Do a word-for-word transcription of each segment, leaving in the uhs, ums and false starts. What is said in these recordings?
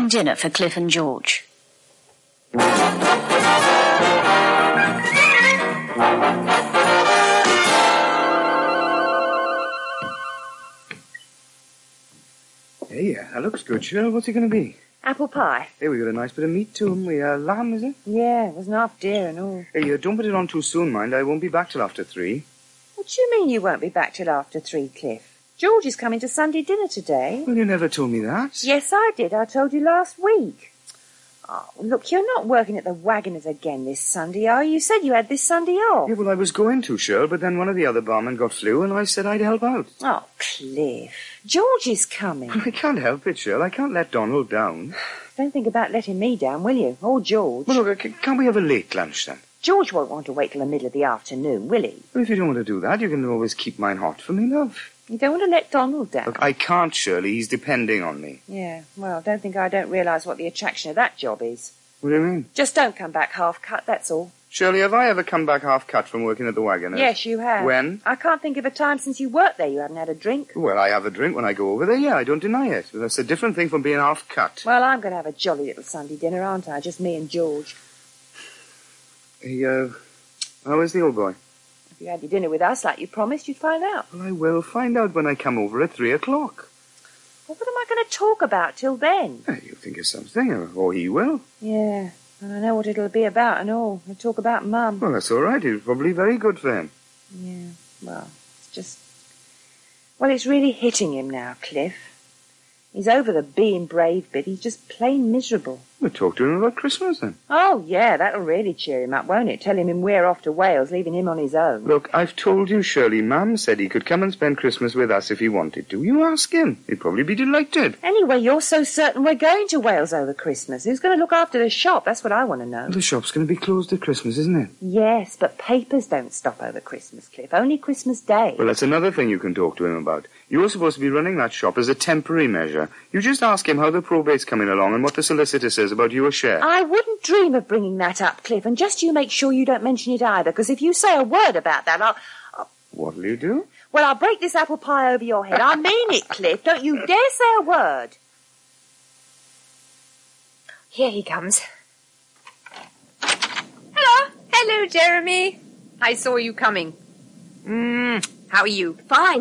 preparing dinner for Cliff and George. Hey, uh, that looks good, Cheryl. What's it going to be? Apple pie. Hey, we got a nice bit of meat too, haven't we? Uh, lamb, is it? Yeah, it was an half deer and all. Hey, uh, don't put it on too soon, mind. I won't be back till after three. What do you mean you won't be back till after three, Cliff? George is coming to Sunday dinner today. Well, you never told me that. Yes, I did. I told you last week. Oh, look, you're not working at the Wagoners again this Sunday, are you? You said you had this Sunday off. Yeah, well, I was going to, Cheryl, but then one of the other barmen got flu, and I said I'd help out. Oh, Cliff. George is coming. I can't help it, Cheryl. I can't let Donald down. Don't think about letting me down, will you? Or George. Well, look, can't we have a late lunch, then? George won't want to wait till the middle of the afternoon, will he? Well, if you don't want to do that, you can always keep mine hot for me, love. You don't want to let Donald down? Look, I can't, Shirley. He's depending on me. Yeah, well, don't think I don't realise what the attraction of that job is. What do you mean? Just don't come back half-cut, that's all. Shirley, have I ever come back half-cut from working at the Wagoners? Yes, you have. When? I can't think of a time since you worked there you haven't had a drink. Well, I have a drink when I go over there, yeah, I don't deny it. But that's a different thing from being half-cut. Well, I'm going to have a jolly little Sunday dinner, aren't I? Just me and George. Hey, uh, how is the old boy? If you had your dinner with us like you promised, you'd find out. Well, I will find out when I come over at three o'clock. Well, what am I going to talk about till then? Well, you think of something, or, or he will. Yeah, and I know what it'll be about and all. We'll talk about Mum. Well, that's all right. It's probably very good for him. Yeah, well, it's just... Well, it's really hitting him now, Cliff. He's over the being brave bit. He's just plain miserable. We'll talk to him about Christmas, then. Oh, yeah, that'll really cheer him up, won't it? Tell him we're off to Wales, leaving him on his own. Look, I've told you, Shirley, Mum said he could come and spend Christmas with us if he wanted to. You ask him. He'd probably be delighted. Anyway, you're so certain we're going to Wales over Christmas. Who's going to look after the shop? That's what I want to know. Well, the shop's going to be closed at Christmas, isn't it? Yes, but papers don't stop over Christmas, Cliff. Only Christmas Day. Well, that's another thing you can talk to him about. You're supposed to be running that shop as a temporary measure. You just ask him how the probate's coming along and what the solicitor says about your share. I wouldn't dream of bringing that up, Cliff, and just you make sure you don't mention it either, because if you say a word about that, I'll... I'll... What'll you do? Well, I'll break this apple pie over your head. I mean it, Cliff. Don't you dare say a word. Here he comes. Hello. Hello, Jeremy. I saw you coming. Mm, how are you? Fine.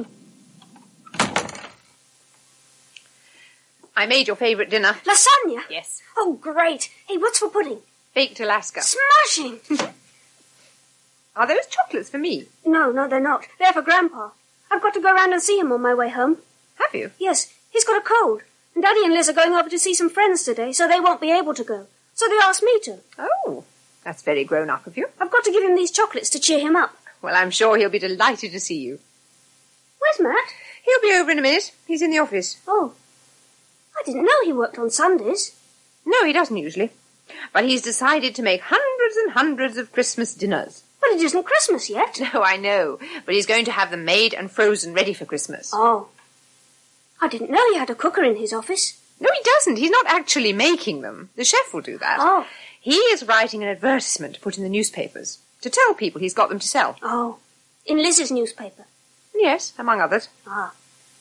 I made your favourite dinner. Lasagna? Yes. Oh, great. Hey, what's for pudding? Baked Alaska. Smashing! Are those chocolates for me? No, no, they're not. They're for Grandpa. I've got to go round and see him on my way home. Have you? Yes, he's got a cold. And Daddy and Liz are going over to see some friends today, so they won't be able to go. So they asked me to. Oh, that's very grown up of you. I've got to give him these chocolates to cheer him up. Well, I'm sure he'll be delighted to see you. Where's Matt? He'll be over in a minute. He's in the office. Oh. I didn't know he worked on Sundays. No, he doesn't usually. But he's decided to make hundreds and hundreds of Christmas dinners. But it isn't Christmas yet. No, I know. But he's going to have them made and frozen ready for Christmas. Oh. I didn't know he had a cooker in his office. No, he doesn't. He's not actually making them. The chef will do that. Oh. He is writing an advertisement to put in the newspapers, to tell people he's got them to sell. Oh. In Liz's newspaper. Yes, among others. Ah.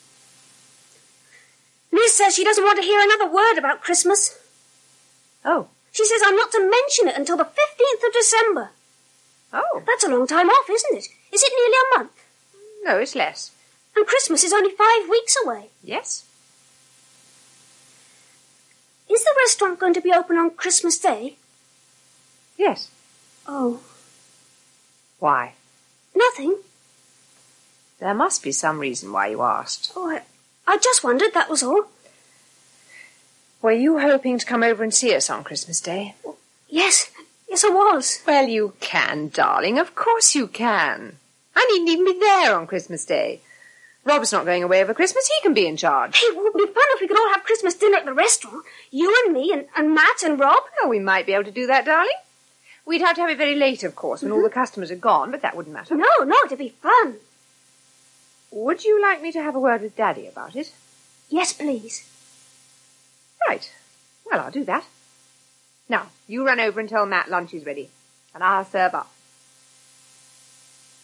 Liz says she doesn't want to hear another word about Christmas. Oh. She says I'm not to mention it until the fifteenth of December. Oh. That's a long time off, isn't it? Is it nearly a month? No, it's less. And Christmas is only five weeks away. Yes. Is the restaurant going to be open on Christmas Day? Yes. Oh. Why? Nothing. There must be some reason why you asked. Oh, I, I just wondered, that was all. Were you hoping to come over and see us on Christmas Day? Yes. Yes, I was. Well, you can, darling. Of course you can. I needn't even be there on Christmas Day. Rob's not going away over Christmas. He can be in charge. It would be fun if we could all have Christmas dinner at the restaurant. You and me and, and Matt and Rob. Oh, we might be able to do that, darling. We'd have to have it very late, of course, when mm-hmm. all the customers are gone, but that wouldn't matter. No, no, it'd be fun. Would you like me to have a word with Daddy about it? Yes, please. Right. Well, I'll do that. Now, you run over and tell Matt lunch is ready, and I'll serve up.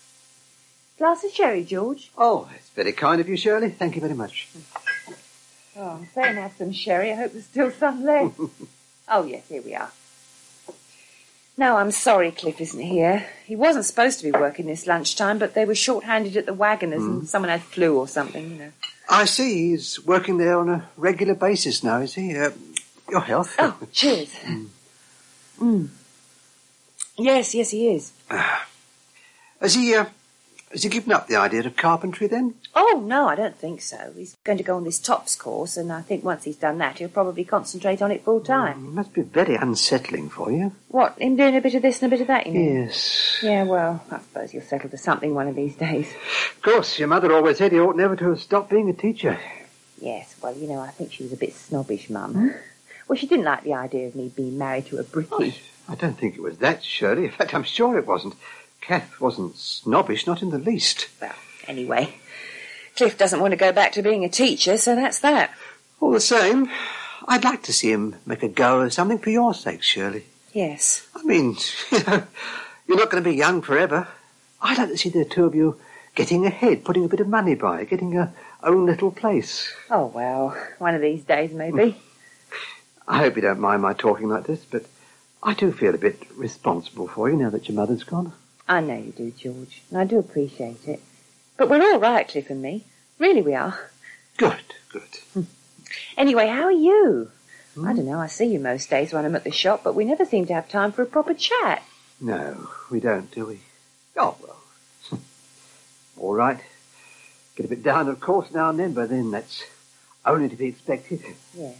Glass of sherry, George. Oh, it's very kind of you, Shirley. Thank you very much. Oh, I'm saying have some sherry. I hope there's still some left. Oh, yes, here we are. No, I'm sorry Cliff isn't here. He wasn't supposed to be working this lunchtime, but they were short-handed at the Wagoners mm. and someone had flu or something, you know. I see. He's working there on a regular basis now, is he? Uh, your health. Oh, cheers. mm. Mm. Yes, yes, he is. Uh, has he, uh, has he given up the idea of carpentry, then? Oh, no, I don't think so. He's going to go on this TOPS course, and I think once he's done that, he'll probably concentrate on it full time. Mm, it must be very unsettling for you. What, him doing a bit of this and a bit of that, you mean? Yes. Yeah, well, I suppose he'll settle to something one of these days. Of course, your mother always said he ought never to have stopped being a teacher. Yes, well, you know, I think she was a bit snobbish, Mum. Hmm? Well, she didn't like the idea of me being married to a brickie. Oh, I don't think it was that, Shirley. In fact, I'm sure it wasn't. Kath wasn't snobbish, not in the least. Well, anyway, Cliff doesn't want to go back to being a teacher, so that's that. All the same, I'd like to see him make a go of something for your sake, Shirley. Yes. I mean, you know, you're not going to be young forever. I'd like to see the two of you getting ahead, putting a bit of money by, getting your own little place. Oh, well, one of these days, maybe. I hope you don't mind my talking like this, but I do feel a bit responsible for you now that your mother's gone. I know you do, George, and I do appreciate it. But we're all right, Cliff and me. Really we are. Good, good. Anyway, how are you? Hmm? I don't know, I see you most days when I'm at the shop, but we never seem to have time for a proper chat. No, we don't, do we? Oh, well. All right. Get a bit down, of course, now and then, but then that's only to be expected. Yes.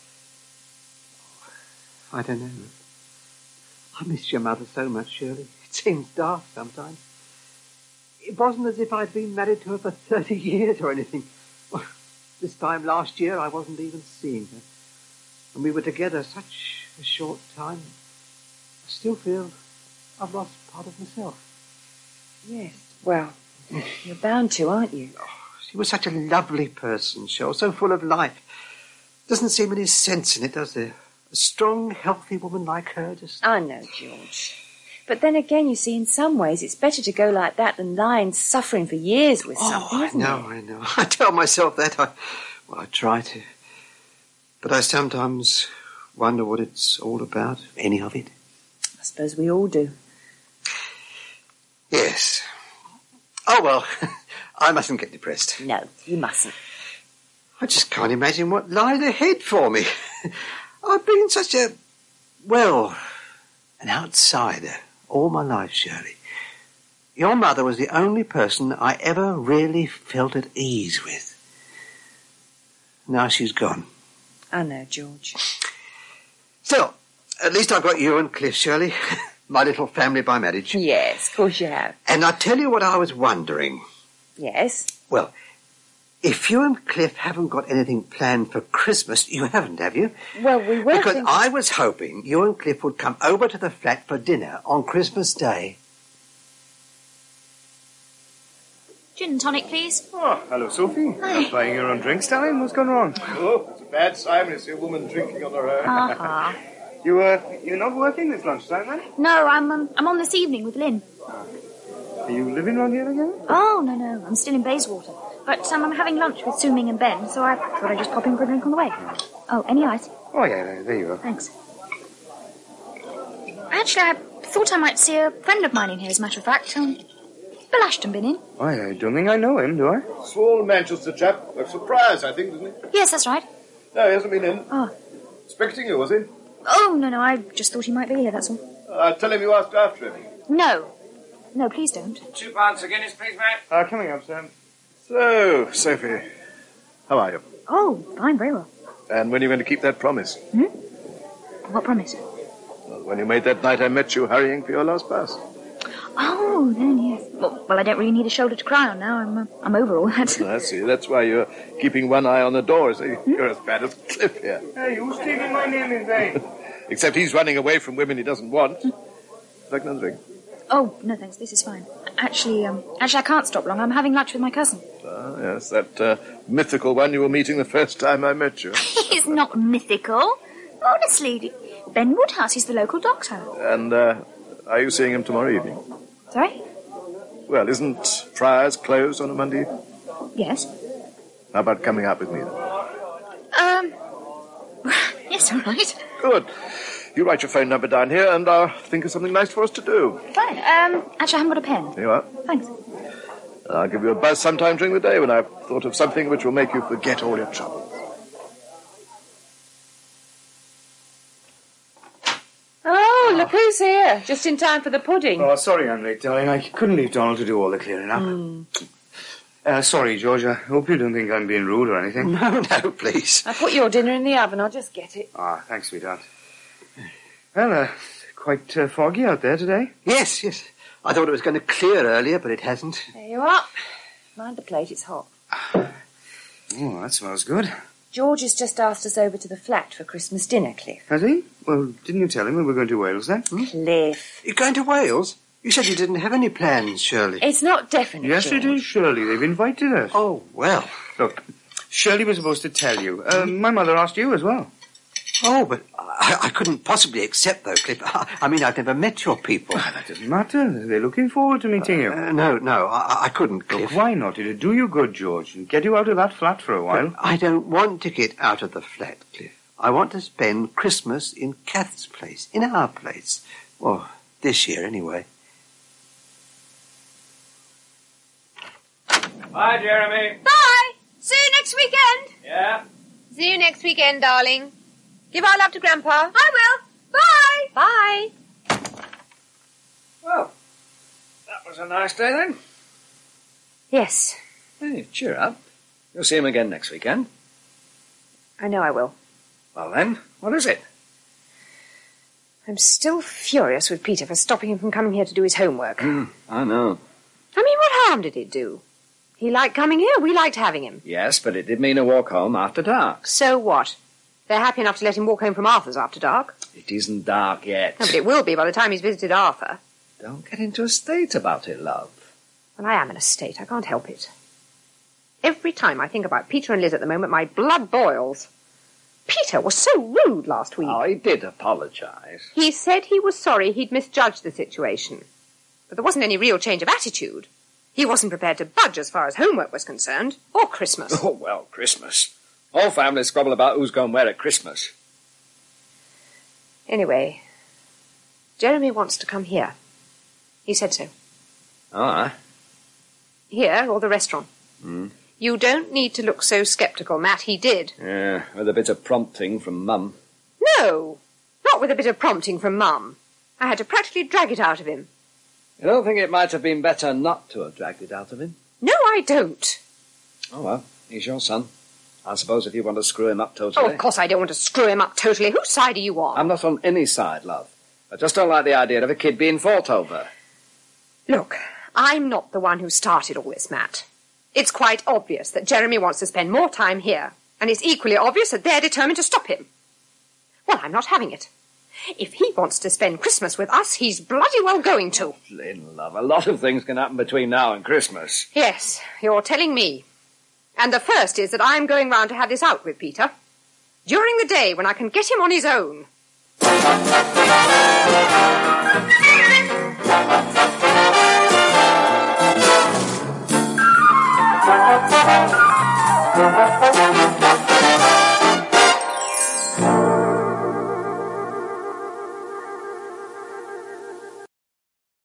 I don't know. I miss your mother so much, Shirley. It seems daft sometimes. It wasn't as if I'd been married to her for thirty years or anything. Well, this time last year I wasn't even seeing her. And we were together such a short time. I still feel I've lost part of myself. Yes, well, you're bound to, aren't you? Oh, she was such a lovely person, Cheryl, so full of life. Doesn't seem any sense in it, does there? A strong, healthy woman like her just... I know, George. But then again, you see, in some ways, it's better to go like that than lying suffering for years with oh, something, isn't I know, it? I know. I tell myself that. I, well, I try to. But I sometimes wonder what it's all about, any of it. I suppose we all do. Yes. Oh, well, I mustn't get depressed. No, you mustn't. I just can't imagine what lies ahead for me. I've been such a, well, an outsider all my life, Shirley. Your mother was the only person I ever really felt at ease with. Now she's gone. I know, George. Still, at least I've got you and Cliff, Shirley. My little family by marriage. Yes, of course you have. And I tell you what I was wondering. Yes? Well, if you and Cliff haven't got anything planned for Christmas, you haven't, have you? Well, we were Because thinking... I was hoping you and Cliff would come over to the flat for dinner on Christmas Day. Gin and tonic, please. Oh, hello, Sophie. Hi. You're buying your own drinks, darling? What's going on? Oh, it's a bad sign when you see a woman drinking on her own. Uh-huh. You, uh, you're not working this lunchtime, then? No, I'm um, I'm on this evening with Lynn. Are you living around here again? Oh, no, no, I'm still in Bayswater. But um, I'm having lunch with Su Ming and Ben, so I thought I'd just pop in for a drink on the way. Oh, any ice? Oh, yeah, there you go. Thanks. Actually, I thought I might see a friend of mine in here, as a matter of fact. Um, Bill Ashton been in? Oh, I don't think I know him, do I? Small Manchester chap. A surprise, I think, isn't he? Yes, that's right. No, he hasn't been in. Oh. Expecting you, was he? Oh, no, no, I just thought he might be here, that's all. I'll tell him you asked after him. No. No, please don't. Two pounds of Guinness, please, mate. Uh, coming up, Sam. So, Sophie, how are you? Oh, fine, very well. And when are you going to keep that promise? Hmm? What promise? Well, when you made that night I met you hurrying for your last bus. Oh, then, yes. Well, well, I don't really need a shoulder to cry on now. I'm uh, I'm over all that. I see. That's why you're keeping one eye on the door. So you're as bad as Cliff here. Hey, who's taking my name in vain? Except he's running away from women he doesn't want. Like another drink. Oh, no thanks, this is fine. Actually, um, actually I can't stop long. I'm having lunch with my cousin. Ah, yes, that uh, mythical one you were meeting the first time I met you. He's not mythical. Honestly, Ben Woodhouse, he's the local doctor. And uh, are you seeing him tomorrow evening? Sorry? Well, isn't Friars closed on a Monday evening? Yes. How about coming out with me then? It's all right. Good. You write your phone number down here, and I'll think of something nice for us to do. Fine. Um, actually, I haven't got a pen. Here you are. Thanks. I'll give you a buzz sometime during the day when I've thought of something which will make you forget all your troubles. Oh, look who's here. Just in time for the pudding. Oh, sorry I'm late, darling. I couldn't leave Donald to do all the clearing up. Mm. Uh, sorry, George. I hope you don't think I'm being rude or anything. No, no, please. I put your dinner in the oven. I'll just get it. Ah, thanks, sweetheart. Well, uh, quite uh, foggy out there today. Yes, yes. I thought it was going to clear earlier, but it hasn't. There you are. Mind the plate, it's hot. Oh, that smells good. George has just asked us over to the flat for Christmas dinner, Cliff. Has he? Well, didn't you tell him we were going to Wales then? Hmm? Cliff. You're going to Wales? You said you didn't have any plans, Shirley. It's not definite, Yes, George. it is, Shirley. They've invited us. Oh, well. Look, Shirley was supposed to tell you. Uh, my mother asked you as well. Oh, but I, I couldn't possibly accept, though, Cliff. I, I mean, I've never met your people. Well, that doesn't matter. They're looking forward to meeting you. Uh, no, no, I, I couldn't, Cliff. Look, why not? It'd do you good, George, and get you out of that flat for a while. But I don't want to get out of the flat, Cliff. I want to spend Christmas in Kath's place, in our place. Well, this year, anyway. Bye, Jeremy. Bye. See you next weekend. Yeah? See you next weekend, darling. Give our love to Grandpa. I will. Bye. Bye. Well, that was a nice day then. Yes, Hey, cheer up. You'll see him again next weekend. I know I will. Well then, what is it? I'm still furious with Peter for stopping him from coming here to do his homework. Mm, I know. I mean, what harm did it do? He liked coming here. We liked having him. Yes, but it did mean a walk home after dark. So what? They're happy enough to let him walk home from Arthur's after dark. It isn't dark yet. No, but it will be by the time he's visited Arthur. Don't get into a state about it, love. Well, I am in a state. I can't help it. Every time I think about Peter and Liz at the moment, my blood boils. Peter was so rude last week. Oh, he did apologise. He said he was sorry he'd misjudged the situation. But there wasn't any real change of attitude. He wasn't prepared to budge as far as homework was concerned, or Christmas. Oh, well, Christmas. All families squabble about who's going where at Christmas. Anyway, Jeremy wants to come here. He said so. Ah. Here, or the restaurant. Hmm. You don't need to look so sceptical, Matt. He did. Yeah, with a bit of prompting from Mum. No, not with a bit of prompting from Mum. I had to practically drag it out of him. You don't think it might have been better not to have dragged it out of him? No, I don't. Oh, well, he's your son. I suppose if you want to screw him up totally... Oh, of course I don't want to screw him up totally. Whose side are you on? I'm not on any side, love. I just don't like the idea of a kid being fought over. Look, I'm not the one who started all this, Matt. It's quite obvious that Jeremy wants to spend more time here, and it's equally obvious that they're determined to stop him. Well, I'm not having it. If he wants to spend Christmas with us, he's bloody well going to. Lynn, love, a lot of things can happen between now and Christmas. Yes, you're telling me. And the first is that I'm going round to have this out with Peter. During the day, when I can get him on his own.